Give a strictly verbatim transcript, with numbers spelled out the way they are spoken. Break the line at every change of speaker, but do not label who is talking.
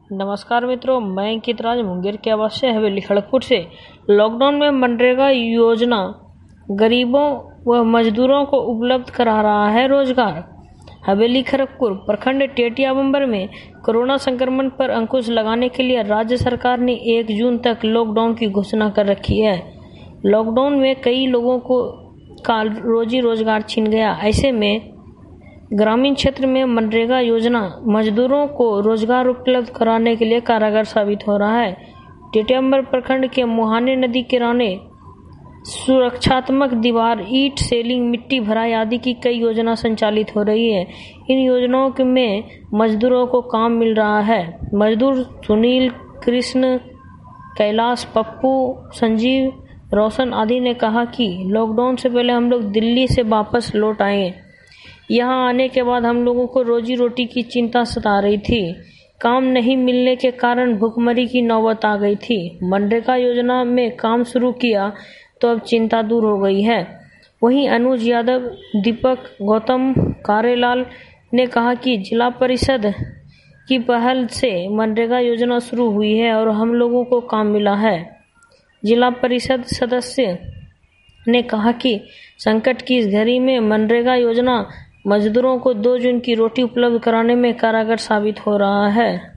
नमस्कार मित्रों, मैं अंकित राज मुंगेर के आवासीय हवेली खड़गपुर से। लॉकडाउन में मनरेगा योजना गरीबों व मजदूरों को उपलब्ध करा रहा है रोजगार। हवेली खड़गपुर प्रखंड टेटिया बंबर में कोरोना संक्रमण पर अंकुश लगाने के लिए राज्य सरकार ने एक जून तक लॉकडाउन की घोषणा कर रखी है। लॉकडाउन में कई लोगों को का रोजी रोजगार छिन गया। ऐसे में ग्रामीण क्षेत्र में मनरेगा योजना मजदूरों को रोजगार उपलब्ध कराने के लिए कारगर साबित हो रहा है। टेटिया बंबर प्रखंड के मुहाने नदी किनारे सुरक्षात्मक दीवार, ईट सेलिंग, मिट्टी भराई आदि की कई योजना संचालित हो रही है। इन योजनाओं में मजदूरों को काम मिल रहा है। मजदूर सुनील, कृष्ण, कैलाश, पप्पू, संजीव, रोशन आदि ने कहा कि लॉकडाउन से पहले हम लोग दिल्ली से वापस लौट आए। यहाँ आने के बाद हम लोगों को रोजी रोटी की चिंता सता रही थी। काम नहीं मिलने के कारण भुखमरी की नौबत आ गई थी। मनरेगा योजना में काम शुरू किया तो अब चिंता दूर हो गई है। वहीं अनुज यादव, दीपक, गौतम, कारेलाल ने कहा कि जिला परिषद की पहल से मनरेगा योजना शुरू हुई है और हम लोगों को काम मिला है। जिला परिषद सदस्य ने कहा कि संकट की इस घड़ी में मनरेगा योजना मजदूरों को दो जून की रोटी उपलब्ध कराने में कारगर साबित हो रहा है।